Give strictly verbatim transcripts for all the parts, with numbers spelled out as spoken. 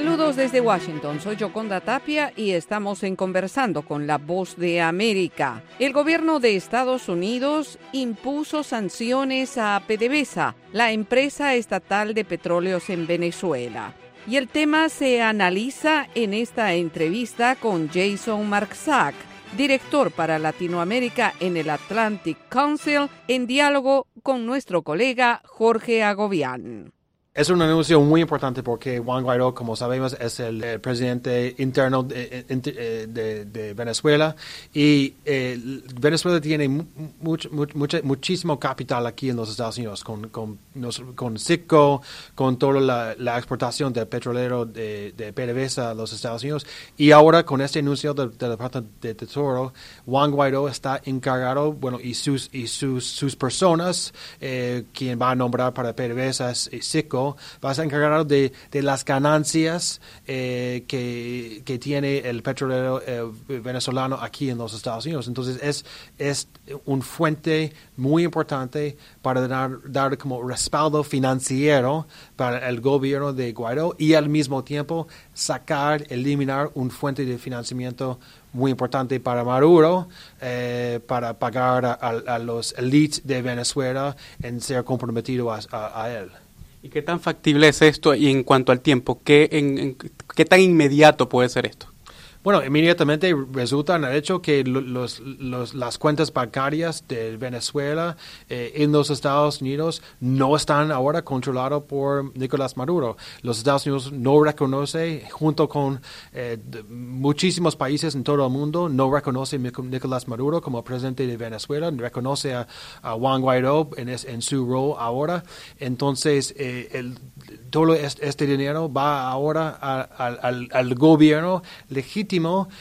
Saludos desde Washington, soy Yoconda Tapia y estamos en Conversando con la Voz de América. El gobierno de Estados Unidos impuso sanciones a PDVSA, la empresa estatal de petróleos en Venezuela. Y el tema se analiza en esta entrevista con Jason Marxak, director para Latinoamérica en el Atlantic Council, en diálogo con nuestro colega Jorge Agobián. Es un anuncio muy importante porque Juan Guaidó, como sabemos, es el, el presidente interno de, de, de, de Venezuela y eh, Venezuela tiene much, much, much, muchísimo capital aquí en los Estados Unidos, con, con, con Citgo, con toda la, la exportación del petrolero de, de PDVSA a los Estados Unidos. Y ahora con este anuncio del de Departamento de Tesoro, Juan Guaidó está encargado, bueno, y sus, y sus, sus personas, eh, quien va a nombrar para PDVSA es Citgo, va a estar encargado de, de las ganancias eh, que, que tiene el petrolero eh, venezolano aquí en los Estados Unidos. Entonces es, es un fuente muy importante para dar, dar como respaldo financiero para el gobierno de Guaidó y al mismo tiempo sacar, eliminar un fuente de financiamiento muy importante para Maduro, eh, para pagar a, a los elites de Venezuela en ser comprometido a, a, a él. ¿Y qué tan factible es esto? Y en cuanto al tiempo, ¿qué, en, en, ¿qué tan inmediato puede ser esto? Bueno, inmediatamente resulta en el hecho que los, los, las cuentas bancarias de Venezuela eh, en los Estados Unidos no están ahora controladas por Nicolás Maduro. Los Estados Unidos no reconoce, junto con eh, muchísimos países en todo el mundo, no reconoce a Nicolás Maduro como presidente de Venezuela, reconoce a, a Juan Guaidó en, es, en su rol ahora. Entonces, eh, el, todo este, este dinero va ahora a, a, al, al gobierno legítimo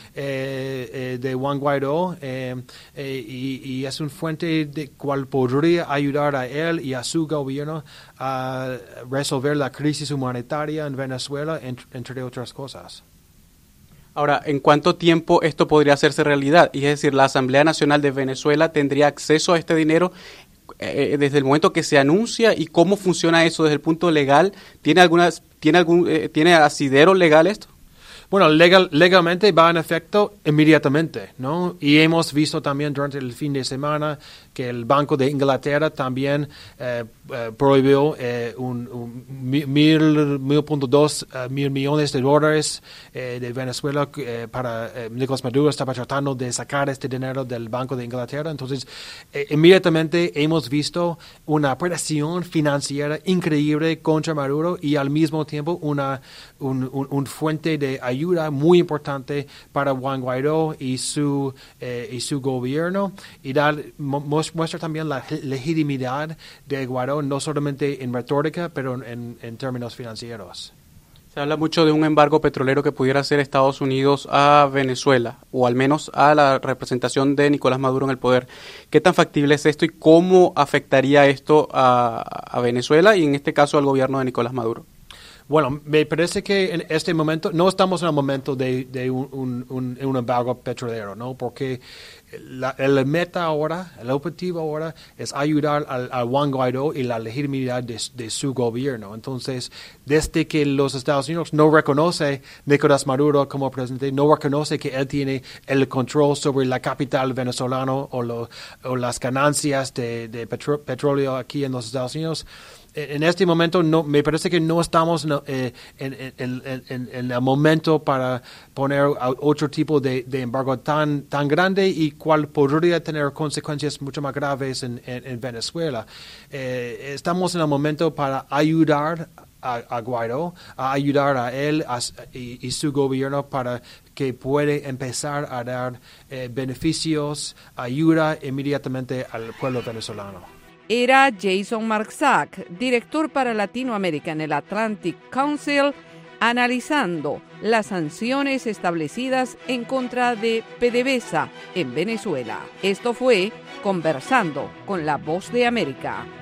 Eh, eh, de Juan Guaidó eh, eh, y, y es una fuente de cual podría ayudar a él y a su gobierno a resolver la crisis humanitaria en Venezuela, entre, entre otras cosas. Ahora, ¿en cuánto tiempo esto podría hacerse realidad? Y es decir, ¿la Asamblea Nacional de Venezuela tendría acceso a este dinero eh, desde el momento que se anuncia? ¿Y cómo funciona eso desde el punto legal? ¿Tiene, algunas, tiene, algún, eh, ¿tiene asidero legal esto? Bueno, legal, legalmente va en efecto inmediatamente, ¿no? Y hemos visto también durante el fin de semana que el Banco de Inglaterra también eh, eh, prohibió eh, un, un mil, mil punto dos uh, mil millones de dólares eh, de Venezuela eh, para eh, Nicolás Maduro estaba tratando de sacar este dinero del Banco de Inglaterra. Entonces, eh, inmediatamente hemos visto una presión financiera increíble contra Maduro y al mismo tiempo una un, un, un fuente de ayuda ayuda muy importante para Juan Guaidó y su eh, y su gobierno y dar, muestra también la legitimidad de Guaidó no solamente en retórica pero en, en términos financieros. Se habla mucho de un embargo petrolero que pudiera hacer Estados Unidos a Venezuela o al menos a la representación de Nicolás Maduro en el poder. ¿Qué tan factible es esto y cómo afectaría esto a, a Venezuela y en este caso al gobierno de Nicolás Maduro? Bueno, me parece que en este momento no estamos en el momento de, de un, un, un, un embargo petrolero, ¿no? Porque la, el meta ahora, el objetivo ahora es ayudar al, a Juan Guaidó y la legitimidad de, de su gobierno. Entonces, desde que los Estados Unidos no reconoce a Nicolás Maduro como presidente, no reconoce que él tiene el control sobre la capital venezolana o, lo, o las ganancias de, de petro, petróleo aquí en los Estados Unidos, en este momento no, me parece que no estamos eh, en, en, en, en el momento para poner otro tipo de, de embargo tan, tan grande y cual podría tener consecuencias mucho más graves en, en, en Venezuela. Eh, estamos en el momento para ayudar a, a Guaidó, a ayudar a él a, y, y su gobierno para que puede empezar a dar eh, beneficios, ayuda inmediatamente al pueblo venezolano. Era Jason Marxak, director para Latinoamérica en el Atlantic Council, analizando las sanciones establecidas en contra de PDVSA en Venezuela. Esto fue Conversando con la Voz de América.